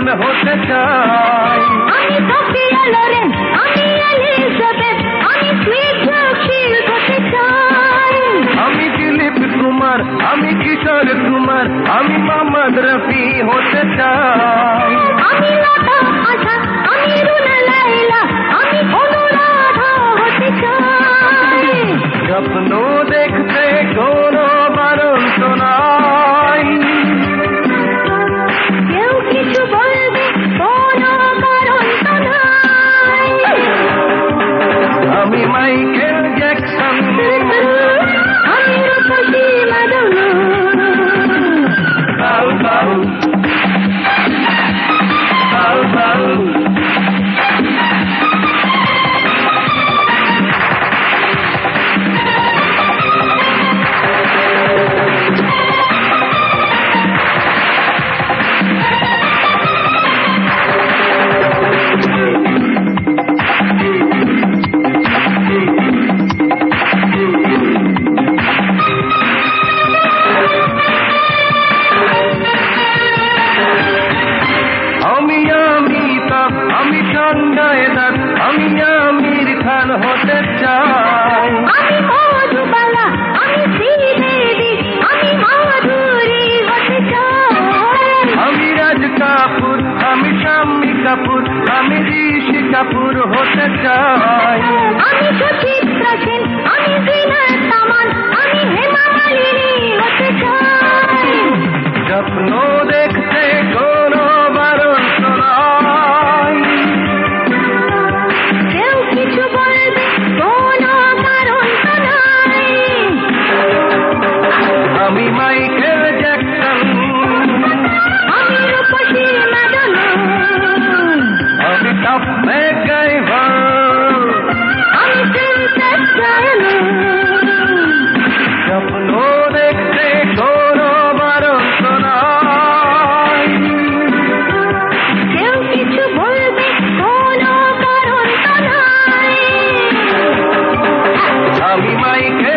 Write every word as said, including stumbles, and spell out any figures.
Man হতে চাই। আমি সোফিয়া লোরেন, আমি এলিজাবেথ, আমি সুইট জকিল হতে চাই। আমি দিলীপ কুমার, আমি কিশোর কুমার, আমি মোহাম্মদ রফি হতে চাই। আমি লতা আশা, আমি রুনা লাইলা, আমি অনুরাধা হতে চাই। স্বপ্ন দেখতে কোনো বারণ তো নাই, কেউ কিছু বলবে কোনো কারণ তো নাই। আমি মাইকেল জ্যাকসন, আমি রূপসী মাদনা। বাউ বাউ বাউ বাউ। আমি অমিতাভ, আমি সঞ্জয় দত্ত, আমি আমির খান হতে চাই। আমি মধুবালা, আমি শ্রীদেবী, আমি মাধুরী হতে চাই। আমি রাজ কাপুর, আমি শাম্মী কাপুর, আমি ঋষি কাপুর হতে চাই। আমি সুচিত্রা সেন, আমি জিনাত তামান, আমি হেমা মালিনী হতে চাই। স্বপ্ন দেখতে কোনো বারণ তো নাই, কেউ কিছু বলবে কোনো কারণ তো নাই। আমি মাইকেল জ্যাকসন, আমি রূপসী মাদনা। আমি টপ ম্যাকগাইভার, আমি প্রিন্সেস ডায়ানা। স্বপ্ন দেখতে কোনো বারণ তো নাই, কেউ কিছু বলবে কোনো কারণ তো নাই। আমি মাইকেল